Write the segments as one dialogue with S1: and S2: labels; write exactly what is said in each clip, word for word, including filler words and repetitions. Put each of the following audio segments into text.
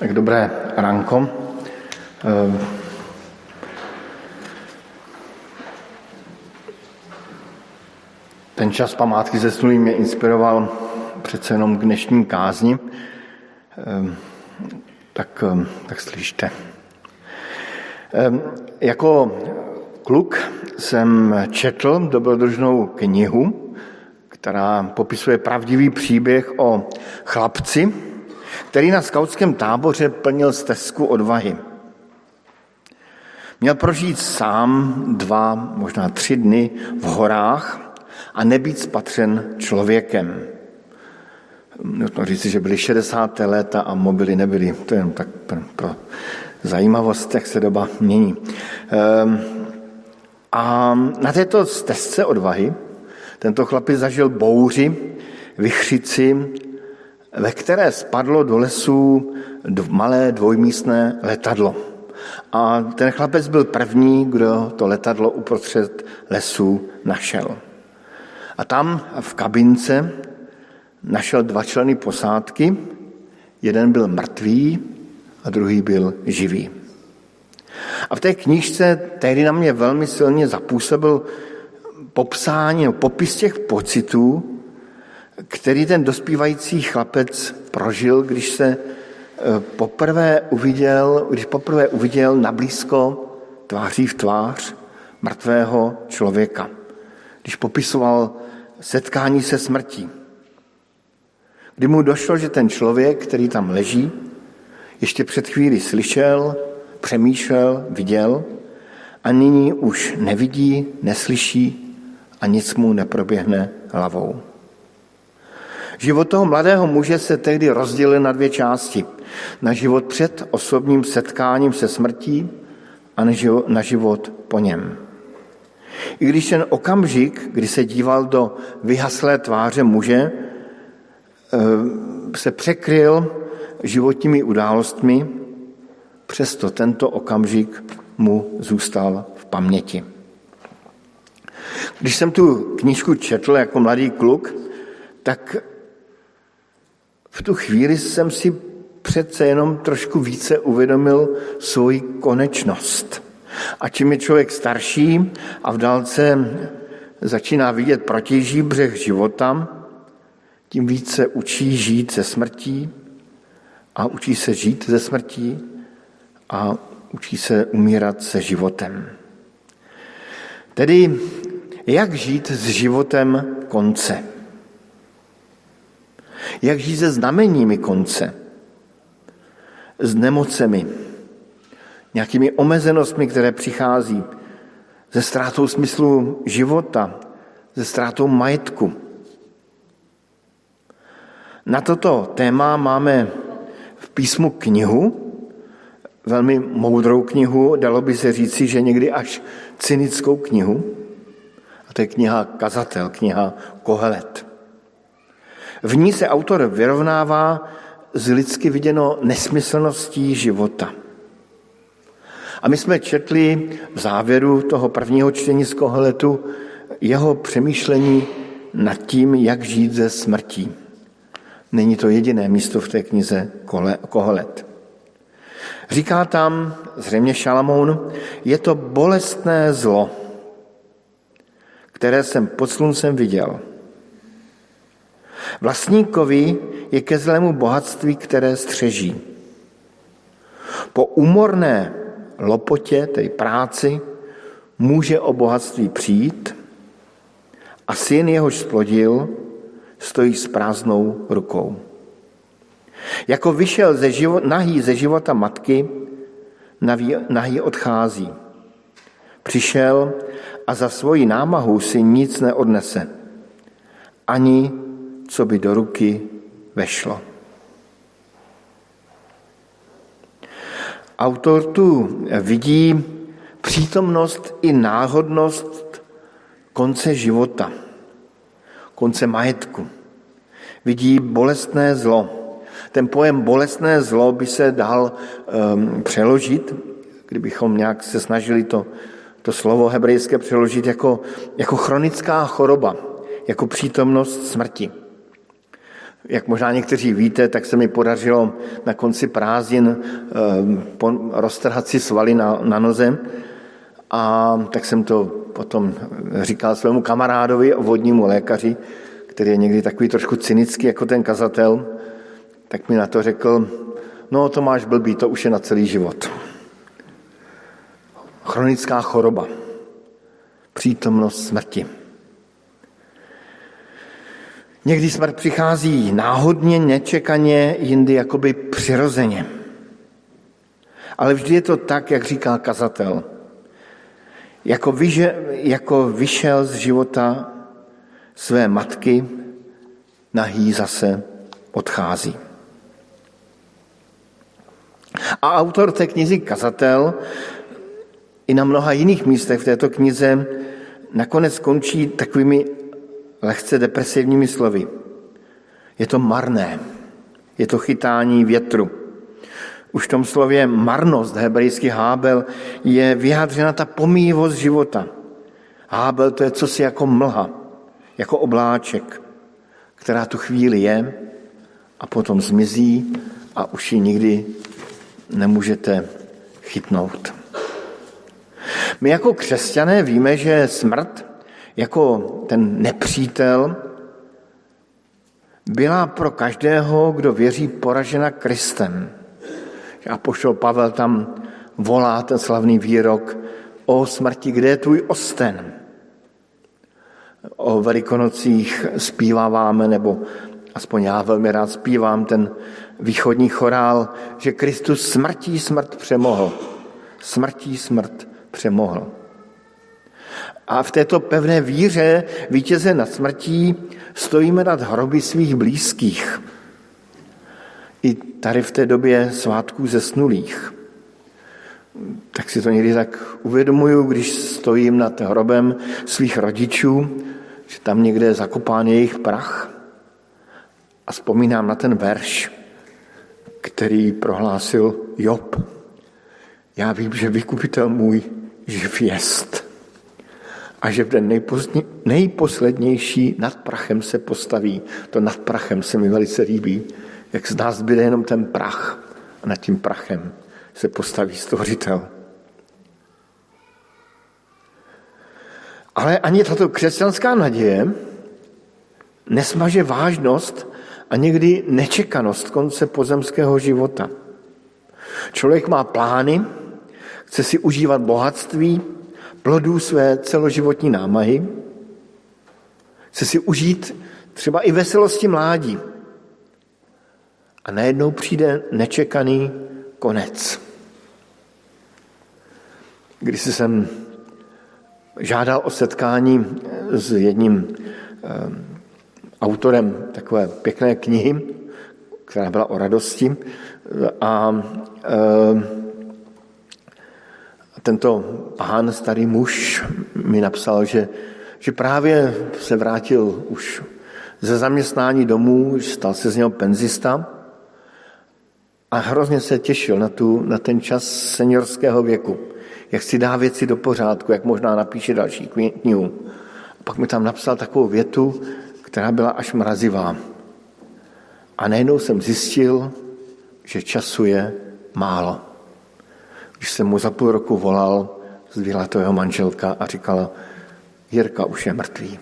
S1: Tak dobré ránko. Ten čas památky zesnulých mě inspiroval přece jenom k dnešním kázni. Tak, tak slyšte. Jako kluk jsem četl dobrodružnou knihu, která popisuje pravdivý příběh o chlapci, který na skautském táboře plnil stezku odvahy. Měl prožít sám dva, možná tři dny v horách a nebýt spatřen člověkem. Nutno říci, že byly šedesátá léta a mobily nebyly. To je jen tak pro zajímavost, jak se doba mění. A na této stezce odvahy tento chlapec zažil bouři, vichřici, ve které spadlo do lesů malé dvojmístné letadlo. A ten chlapec byl první, kdo to letadlo uprostřed lesů našel. A tam v kabince našel dva členy posádky, jeden byl mrtvý a druhý byl živý. A v té knížce tehdy na mě velmi silně zapůsobil popsání, popis těch pocitů, který ten dospívající chlapec prožil, když se poprvé uviděl, když poprvé uviděl nablízko tváří v tvář mrtvého člověka. Když popisoval setkání se smrtí. Kdy mu došlo, že ten člověk, který tam leží, ještě před chvíli slyšel, přemýšlel, viděl a nyní už nevidí, neslyší a nic mu neproběhne hlavou. Život toho mladého muže se tehdy rozdělil na dvě části. Na život před osobním setkáním se smrtí a na život po něm. I když ten okamžik, kdy se díval do vyhaslé tváře muže, se překryl životními událostmi, přesto tento okamžik mu zůstal v paměti. Když jsem tu knížku četl jako mladý kluk, tak v tu chvíli jsem si přece jenom trošku více uvědomil svoji konečnost. A čím je člověk starší a v dálce začíná vidět protější břeh života, tím více učí žít ze smrtí a učí se žít ze smrtí a učí se umírat se životem. Tedy jak žít s životem konce? Jak žít se znameními konce? S nemocemi, nějakými omezenostmi, které přichází, ze ztrátou smyslu života, ze ztrátou majetku. Na toto téma máme v písmu knihu, velmi moudrou knihu, dalo by se říci, že někdy až cynickou knihu. A to je kniha Kazatel, kniha Kohelet. V ní se autor vyrovnává s lidsky viděno nesmyslností života. A my jsme četli v závěru toho prvního čtení z Koheletu jeho přemýšlení nad tím, jak žít ze smrtí. Není to jediné místo v té knize Kohelet. Říká tam zřejmě Šalamoun, je to bolestné zlo, které jsem pod sluncem viděl. Vlastníkovi je ke zlému bohatství, které střeží. Po úmorné lopotě, tedy práci, může o bohatství přijít a syn, jehož splodil, stojí s prázdnou rukou. Jako vyšel ze život, nahý ze života matky, nahý odchází. Přišel a za svoji námahu si nic neodnese, ani co by do ruky vešlo. Autor tu vidí přítomnost i náhodnost konce života, konce majetku. Vidí bolestné zlo. Ten pojem bolestné zlo by se dal um, přeložit, kdybychom nějak se snažili to, to slovo hebrejské přeložit jako, jako chronická choroba, jako přítomnost smrti. Jak možná někteří víte, tak se mi podařilo na konci prázdnin roztrhat si svaly na, na noze a tak jsem to potom říkal svému kamarádovi, vodnímu lékaři, který je někdy takový trošku cynický jako ten kazatel, tak mi na to řekl, no to máš blbý, to už je na celý život. Chronická choroba, přítomnost smrti. Někdy smrt přichází náhodně, nečekaně, jindy jakoby přirozeně. Ale vždy je to tak, jak říká kazatel. Jako, vyže, jako vyšel z života své matky, nahý zase odchází. A autor té knihy Kazatel i na mnoha jiných místech v této knize nakonec končí takovými lehce depresivními slovy. Je to marné, je to chytání větru. Už v tom slově marnost, hebrejský Hábel, je vyjádřena ta pomíjivost života. Hábel to je cosi jako mlha, jako obláček, která tu chvíli je a potom zmizí a už ji nikdy nemůžete chytnout. My jako křesťané víme, že smrt jako ten nepřítel byla pro každého, kdo věří, poražena Kristem. Apoštol Pavel tam volá ten slavný výrok o smrti, kde je tvůj osten. O Velikonocích zpíváváme, nebo aspoň já velmi rád zpívám ten východní chorál, že Kristus smrtí smrt přemohl. Smrtí smrt přemohl. A v této pevné víře vítěze nad smrtí stojíme nad hroby svých blízkých. I tady v té době svátků zesnulých. Tak si to někdy tak uvědomuju, když stojím nad hrobem svých rodičů, že tam někde je zakopán jejich prach a vzpomínám na ten verš, který prohlásil Job. Já vím, že vykupitel můj živ jest a že v den nejposlednější nad prachem se postaví. To nad prachem se mi velice líbí, jak z nás zbyde jenom ten prach a nad tím prachem se postaví Stvořitel. Ale ani tato křesťanská naděje nesmaže vážnost a někdy nečekanost konce pozemského života. Člověk má plány, chce si užívat bohatství, plodů své celoživotní námahy, chce si užít třeba i veselosti mládí. A najednou přijde nečekaný konec. Když jsem žádal o setkání s jedním um, autorem takové pěkné knihy, která byla o radosti, a um, tento pán, starý muž, mi napsal, že, že právě se vrátil už ze zaměstnání domů, stal se z něho penzista a hrozně se těšil na, tu, na ten čas seniorského věku, jak si dá věci do pořádku, jak možná napíše další knihu. A pak mi tam napsal takovou větu, která byla až mrazivá. A najednou jsem zjistil, že času je málo. Když jsem mu za půl roku volal, zdvihla to jeho manželka a říkala, Jirka už je mrtvý.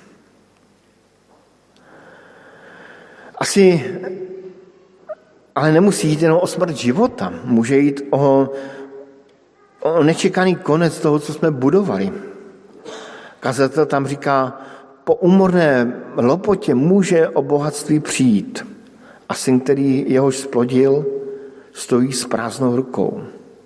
S1: Asi, ale nemusí jít jenom o smrt života. Může jít o, o nečekaný konec toho, co jsme budovali. Kazatel tam říká, po úmorné lopotě může o bohatství přijít. A syn, který jehož splodil, stojí s prázdnou rukou.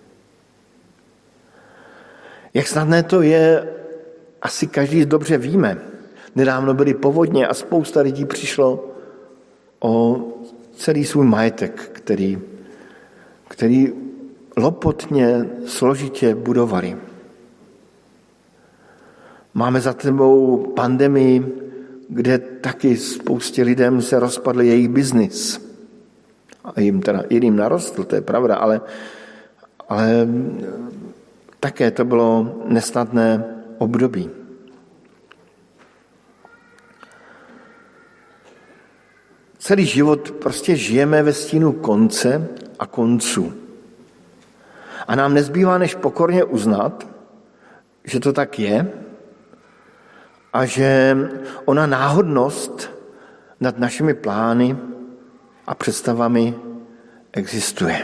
S1: Jak snadné to je, asi každý dobře víme. Nedávno byly povodně a spousta lidí přišlo o celý svůj majetek, který, který lopotně, složitě budovali. Máme za sebou pandemii, kde taky spoustě lidem se rozpadl jejich biznis. A jim teda jiným narostl, to je pravda, ale, ale také to bylo nesnadné období. celý život prostě žijeme ve stínu konce a konců. A nám nezbývá, než pokorně uznat, že to tak je a že ona náhodnost nad našimi plány a představami existuje.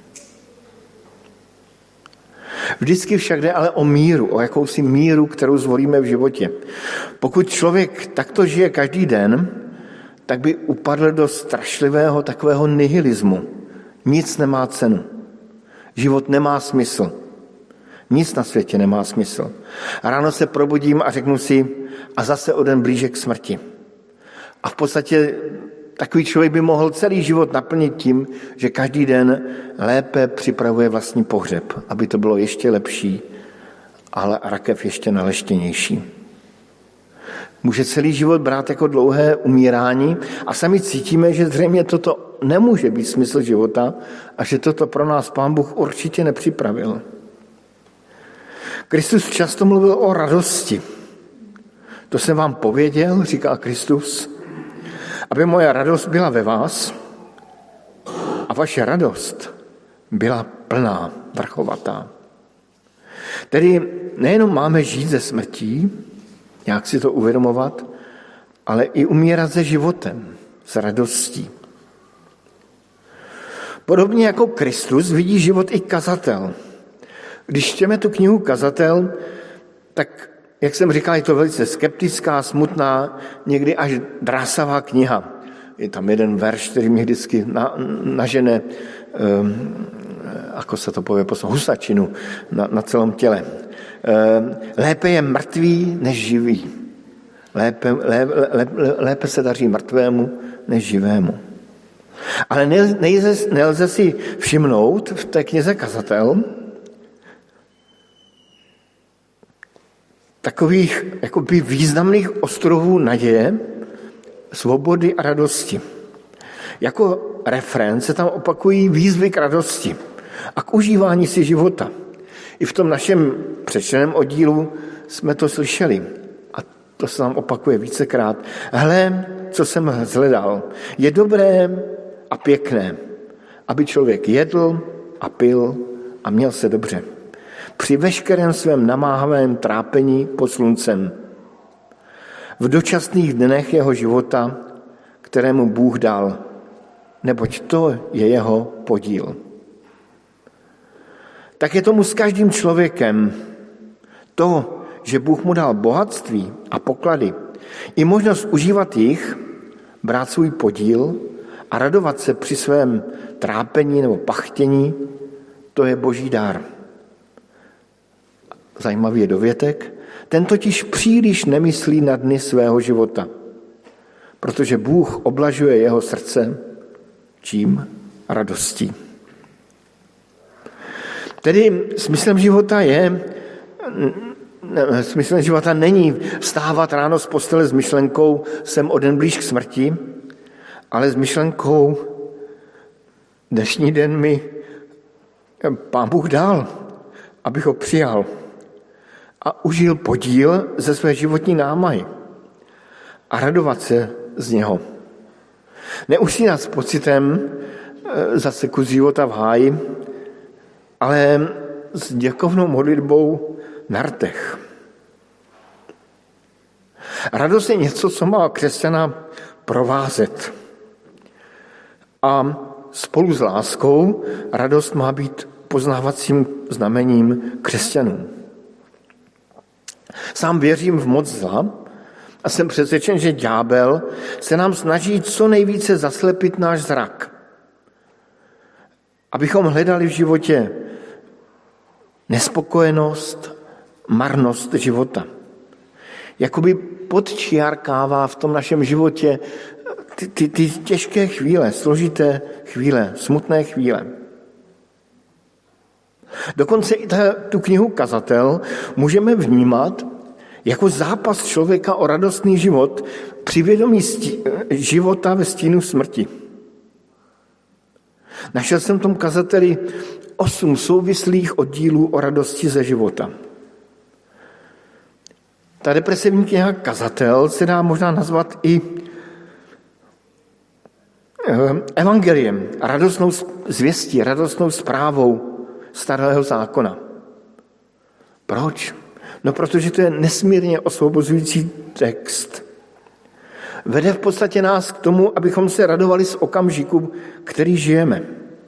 S1: Vždycky však jde ale o míru, o jakousi míru, kterou zvolíme v životě. Pokud člověk takto žije každý den, tak by upadl do strašlivého takového nihilismu. Nic nemá cenu. Život nemá smysl. Nic na světě nemá smysl. A ráno se probudím a řeknu si, a zase o den blíže k smrti. A v podstatě takový člověk by mohl celý život naplnit tím, že každý den lépe připravuje vlastní pohřeb, aby to bylo ještě lepší, ale rakev ještě naleštěnější. Může celý život brát jako dlouhé umírání a sami cítíme, že zřejmě toto nemůže být smysl života a že toto pro nás Pán Bůh určitě nepřipravil. Kristus často mluvil o radosti. To jsem vám pověděl, říká Kristus, aby moje radost byla ve vás a vaše radost byla plná, vrchovatá. Tedy nejenom máme žít ze smrtí, nějak si to uvědomovat, ale i umírat se životem, s radostí. Podobně jako Kristus vidí život i kazatel. Když čteme tu knihu Kazatel, tak, jak jsem říkal, je to velice skeptická, smutná, někdy až drásavá kniha. Je tam jeden verš, který mi vždycky na, nažene, um, ako se to povie, husačinu na, na celém těle. Um, lépe je mrtvý, než živý. Lépe, lépe, lépe, lépe se daří mrtvému, než živému. Ale nelze, nelze si všimnout v té knize Kazatel takových jakoby významných ostrovů naděje, svobody a radosti. Jako refrén se tam opakují výzvy k radosti a k užívání si života. I v tom našem přečteném oddílu jsme to slyšeli a to se tam opakuje vícekrát. Hle, co jsem zhledal. Je dobré a pěkné, aby člověk jedl a pil a měl se dobře. Při veškerém svém namáhavém trápení pod sluncem. V dočasných dnech jeho života, kterému Bůh dal, neboť to je jeho podíl. Tak je tomu s každým člověkem. To, že Bůh mu dal bohatství a poklady, i možnost užívat jich, brát svůj podíl a radovat se při svém trápení nebo pachtění, to je boží dar. Zajímavý je dovětek. Ten totiž příliš nemyslí na dny svého života, protože Bůh oblažuje jeho srdce čím? Radostí. Tedy smyslem života je, smyslem života není vstávat ráno z postele s myšlenkou jsem o den blíž k smrti, ale s myšlenkou dnešní den mi Pán Bůh dal, abych ho přijal a užil podíl ze své životní námahy a radovat se z něho. Neusínat s pocitem zase kus života v háji, ale s děkovnou modlitbou na rtech. Radost je něco, co má křesťana provázet. A spolu s láskou radost má být poznávacím znamením křesťanů. Sám věřím v moc zla a jsem přesvědčen, že ďábel se nám snaží co nejvíce zaslepit náš zrak. Abychom hledali v životě nespokojenost, marnost života. Jakoby podčiarkává v tom našem životě ty, ty, ty těžké chvíle, složité chvíle, smutné chvíle. Dokonce i ta, tu knihu Kazatel můžeme vnímat jako zápas člověka o radostný život při vědomí stí, života ve stínu smrti. Našel jsem v tom kazateli osm souvislých oddílů o radosti ze života. Ta depresivní kniha Kazatel se dá možná nazvat i evangeliem, radostnou zvěstí, radostnou zprávou starého zákona. Proč? No, protože to je nesmírně osvobozující text. Vede v podstatě nás k tomu, abychom se radovali z okamžiku, který žijeme.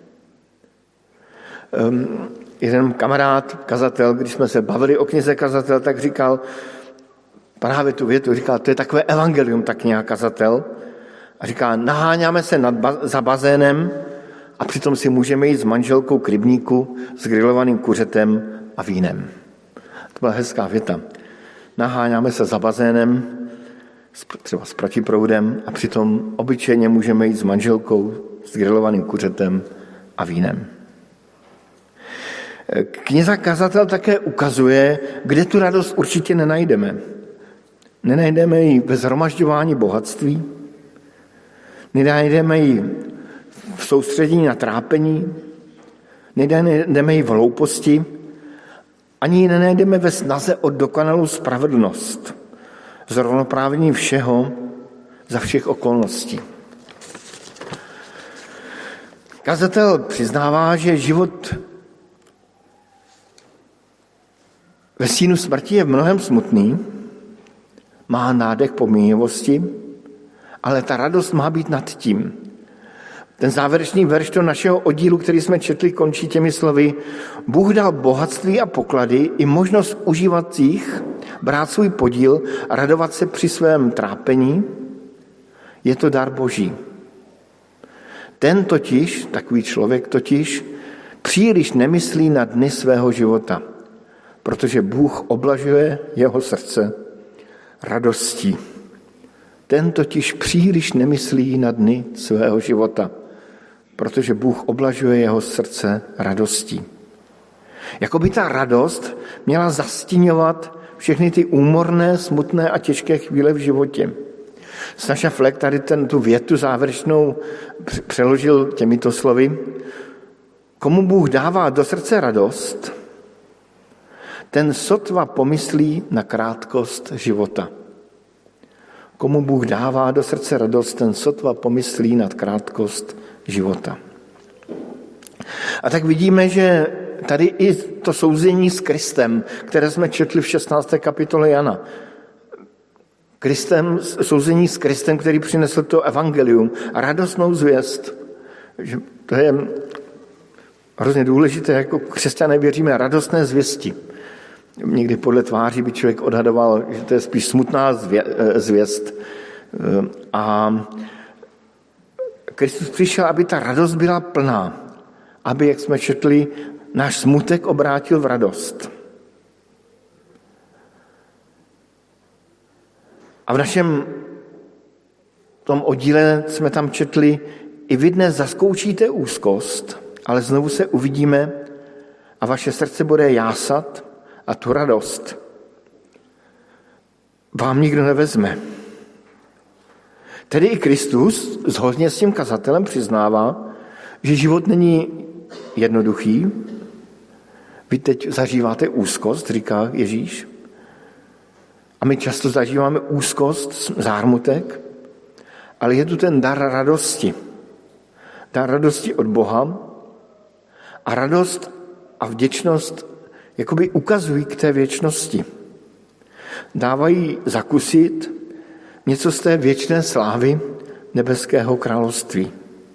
S1: Um, jeden kamarád, kazatel, když jsme se bavili o knize Kazatel, tak říkal právě tu větu, říkal, to je takové evangelium, tak nějak kazatel. A říká, naháňáme se nad ba- za bazénem a přitom si můžeme jít s manželkou k rybníku s grilovaným kuřetem a vínem. To byla hezká věta. Naháňáme se za bazénem, třeba s protiproudem, a přitom obyčejně můžeme jít s manželkou s grilovaným kuřetem a vínem. Kniha Kazatel také ukazuje, kde tu radost určitě nenajdeme. Nenajdeme ji ve shromažďování bohatství, nenajdeme ji v soustředění na trápení, nenajdeme ji v hlouposti, ani ji nenajdeme ve snaze o dokonalou spravedlnost, zrovnoprávnění všeho za všech okolností. Kazatel přiznává, že život ve stínu smrti je v mnohem smutný, má nádech pomíjivosti, ale ta radost má být nad tím. Ten závěrečný verš toho našeho oddílu, který jsme četli, končí těmi slovy: Bůh dal bohatství a poklady i možnost užívat jich, brát svůj podíl a radovat se při svém trápení. Je to dar Boží. Ten totiž, takový člověk totiž, příliš nemyslí na dny svého života, protože Bůh oblažuje jeho srdce radostí. Ten totiž příliš nemyslí na dny svého života, protože Bůh oblažuje jeho srdce radostí. Jakoby ta radost měla zastíňovat všechny ty úmorné, smutné a těžké chvíle v životě. Saša Fleck tady ten, tu větu závěrečnou přeložil těmito slovy: komu Bůh dává do srdce radost, ten sotva pomyslí na krátkost života. Komu Bůh dává do srdce radost, ten sotva pomyslí na krátkost života. A tak vidíme, že tady i to souzení s Kristem, které jsme četli v šestnácté kapitole Jana. Kristem, souzení s Kristem, který přinesl to evangelium a radostnou zvěst. Že to je hrozně důležité, jako křesťané věříme radostné zvěsti. Někdy podle tváří by člověk odhadoval, že to je spíš smutná zvěst. A Kristus přišel, aby ta radost byla plná. Aby, jak jsme četli, náš smutek obrátil v radost. A v našem tom oddíle jsme tam četli: i vy dnes zaskoušíte úzkost, ale znovu se uvidíme a vaše srdce bude jásat a tu radost vám nikdo nevezme. Tedy i Kristus shodně s tím kazatelem přiznává, že život není jednoduchý. Vy teď zažíváte úzkost, říká Ježíš. A my často zažíváme úzkost, zármutek, ale je tu ten dar radosti. Dar radosti od Boha a radost a vděčnost jakoby ukazují k té věčnosti. Dávají zakusit něco z té věčné slávy nebeského království.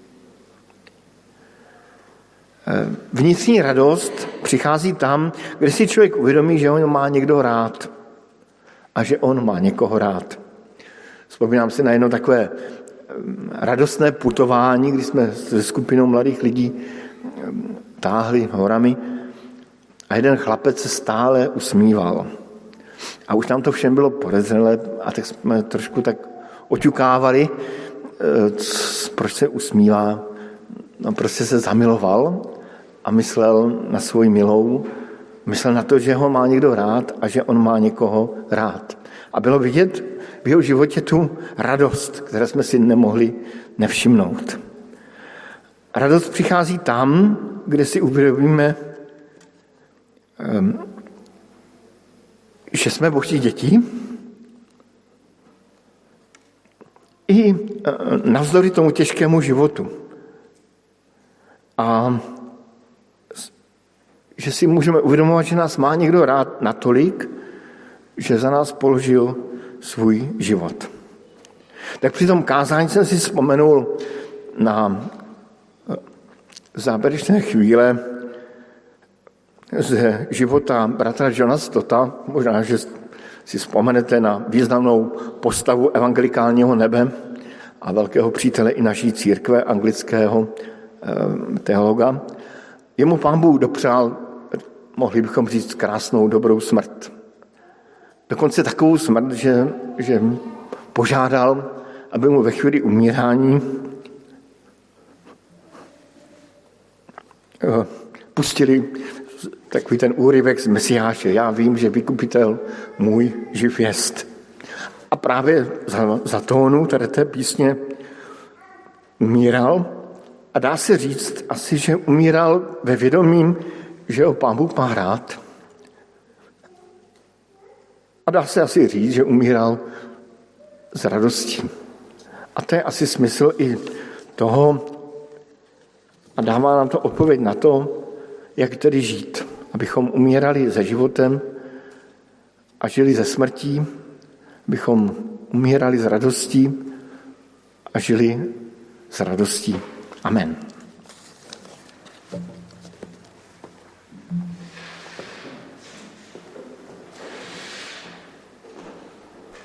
S1: Vnitřní radost přichází tam, kde si člověk uvědomí, že on má někdo rád a že on má někoho rád. Vzpomínám si na jedno takové radostné putování, kdy jsme se skupinou mladých lidí táhli horami a jeden chlapec se stále usmíval. A už nám to všem bylo podezřelé a tak jsme trošku tak oťukávali, proč se usmívá. No, prostě se zamiloval a myslel na svoji milou, myslel na to, že ho má někdo rád a že on má někoho rád. A bylo vidět v jeho životě tu radost, které jsme si nemohli nevšimnout. Radost přichází tam, kde si uvědomíme, že jsme Boží děti, i navzdory tomu těžkému životu. A že si můžeme uvědomovat, že nás má někdo rád natolik, že za nás položil svůj život. Tak při tom kázání jsem si vzpomenul na závěrečné chvíle ze života bratra Johna Stotta. Možná, že si vzpomenete na významnou postavu evangelikálního nebe a velkého přítele i naší církve, anglického teologa. Jemu Pán Bůh dopřál, mohli bychom říct, krásnou, dobrou smrt. Dokonce takovou smrt, že, že požádal, aby mu ve chvíli umírání pustili takový ten úryvek z Mesiáše. Já vím, že vykupitel můj živ jest. A právě za, za tónu tady té písně umíral. A dá se říct asi, že umíral ve vědomí, že ho Pán Bůh má rád. A dá se asi říct, že umíral z radostí. A to je asi smysl i toho, a dává nám to odpověď na to, jak tedy žít. Abychom umírali se životem a žili ze smrtí, abychom umírali z radostí a žili s radostí. Amen.